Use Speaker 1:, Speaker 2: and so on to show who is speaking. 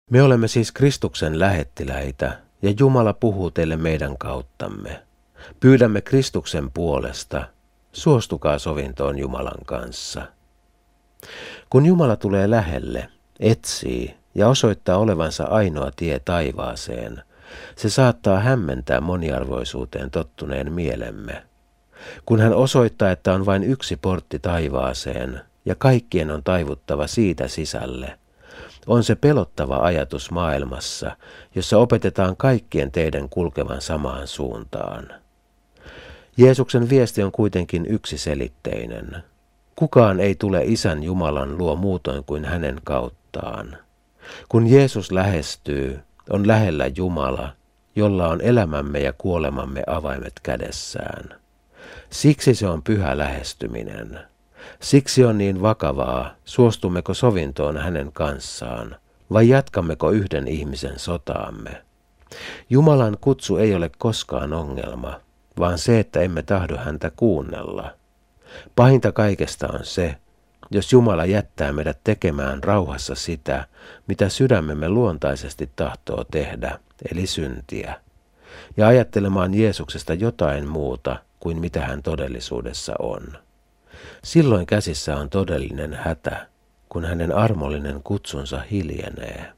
Speaker 1: Me olemme siis Kristuksen lähettiläitä, ja Jumala puhuu teille meidän kauttamme. Pyydämme Kristuksen puolesta, suostukaa sovintoon Jumalan kanssa. Kun Jumala tulee lähelle, etsii ja osoittaa olevansa ainoa tie taivaaseen, se saattaa hämmentää moniarvoisuuteen tottuneen mielemme. Kun hän osoittaa, että on vain yksi portti taivaaseen ja kaikkien on taivuttava siitä sisälle, on se pelottava ajatus maailmassa, jossa opetetaan kaikkien teidän kulkevan samaan suuntaan. Jeesuksen viesti on kuitenkin yksiselitteinen. Kukaan ei tule Isän Jumalan luo muutoin kuin hänen kauttaan. Kun Jeesus lähestyy, on lähellä Jumala, jolla on elämämme ja kuolemamme avaimet kädessään. Siksi se on pyhä lähestyminen. Siksi on niin vakavaa, suostummeko sovintoon hänen kanssaan, vai jatkammeko yhden ihmisen sotaamme. Jumalan kutsu ei ole koskaan ongelma, vaan se, että emme tahdo häntä kuunnella. Pahinta kaikesta on se, jos Jumala jättää meidät tekemään rauhassa sitä, mitä sydämemme luontaisesti tahtoo tehdä, eli syntiä, ja ajattelemaan Jeesuksesta jotain muuta kuin mitä hän todellisuudessa on. Silloin käsissä on todellinen hätä, kun hänen armollinen kutsunsa hiljenee.